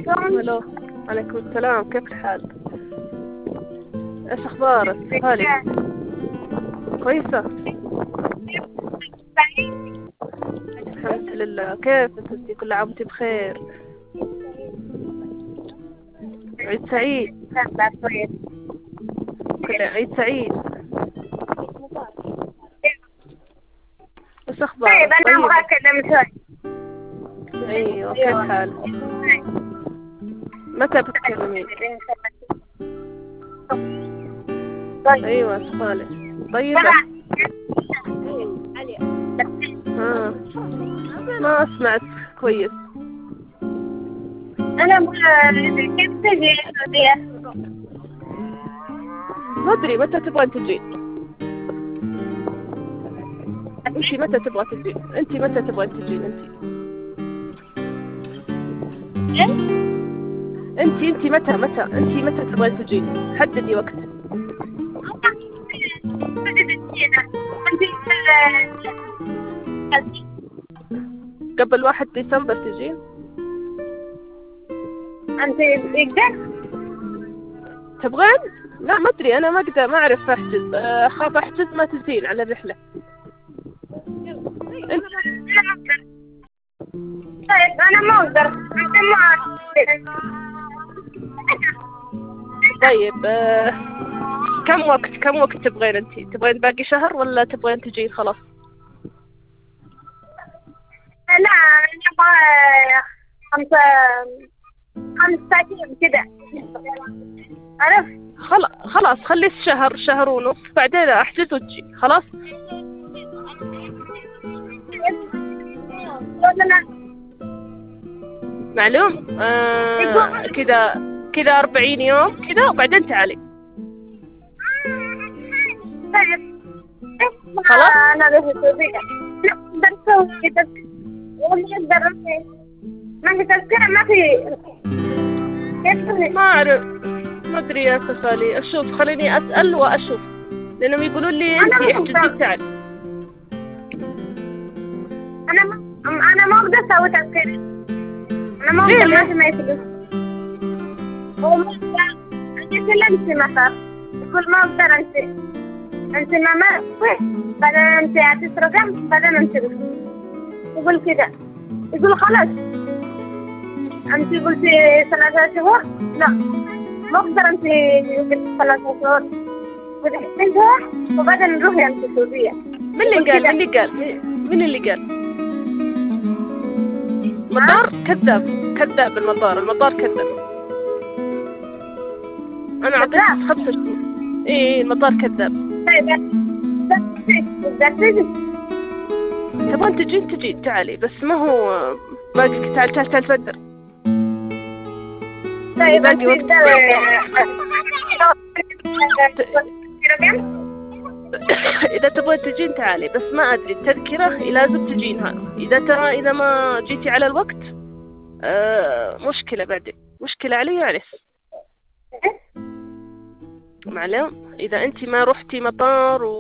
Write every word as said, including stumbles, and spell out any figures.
عليكم. الو. عليكم السلام، كيف الحال؟ ايش اخبارك؟ هالي كويسة الحمد لله. كيف انتي؟ كل عام وانتي بخير. عيد سعيد. كويس. كل عيد سعيد. ايش طيب اخبارك؟ أنا طيب. أبغى أكلم شوي. ايوه كيف حالك؟ متى بتكلمين؟ ايوه سؤالك. طيبة. آه. ما اسمعت كويس. أنا أبغى كيف تجي السعودية؟ ما ادري متى تبغى تجي. انتي متى تبغى تجي؟ انتي متى تبغى تجي انتي؟ انتي انتي متى متى انتي متى تبغى تجي؟ حددي وقت. قبل واحد ديسمبر تجي؟ أنت يقدر؟ تبغين؟ لا ما ادري، انا ما اقدر، ما اعرف احجز. اخاف احجز ما تجين على الرحلة. انت طيب أنا ما أقدر. أنت ما طيب. آه، كم وقت كم وقت تبغين انتي؟ تبغين باقي شهر ولا تبغين تجين خلاص؟ لا أنا أبغى خمسة خمسة أيام كده. عرفت؟ خلاص خلاص خلي شهر شهر ونص، بعدين احجز وتجي خلاص. ولا لا؟ معلوم. آه كذا كذا أربعين يوم كذا وبعدين تعالي. طيب خلاص. أنا بس السعودية. لا أقدر أسوي تذكرة ولا أقدر أسوي. ما في تذكرة ما في. كيف؟ ما أعرف، ما أدري يا سفالي. أشوف، خليني أسأل وأشوف، لأنهم يقولون لي أنا أنتي ما احجزي أقدر. تعالي. أنا ما أنا ما أقدر أسوي تذكرة. أنا ما ليه أقدر ما ليه؟ في ما يفلوس. هو ما أقدر. أنت كلمتي مثلا يقول ما أقدر. أنت أنت ما ما بعدين أنت أعطيت رقم بعدين أنت يقول كده. يقول خلاص أنت قلتي ثلاثة شهور. لا ما أقدر. أنت قلتي ثلاثة شهور قلتي ستين شهور وبعدين نروحي أنت السعودية. من اللي قال؟ من اللي قال؟ من اللي قال؟ المطار كذاب، كذاب المطار، المطار كذاب. أنا أعطيك خمسة شهور. إيه المطار كذاب. طيب تقدر تجي. تبغين تجين تجي تعالي، بس ما هو باقي. تعال تعال تعال تفدر. طيب باقي وقت. إذا تبغين تجين تعالي، بس ما أدري التذكرة لازم تجينها. إذا ترى إذا ما جيتي على الوقت آه مشكلة، بعدين مشكلة علي وعليك. معلوم. إذا أنت ما رحتي مطار و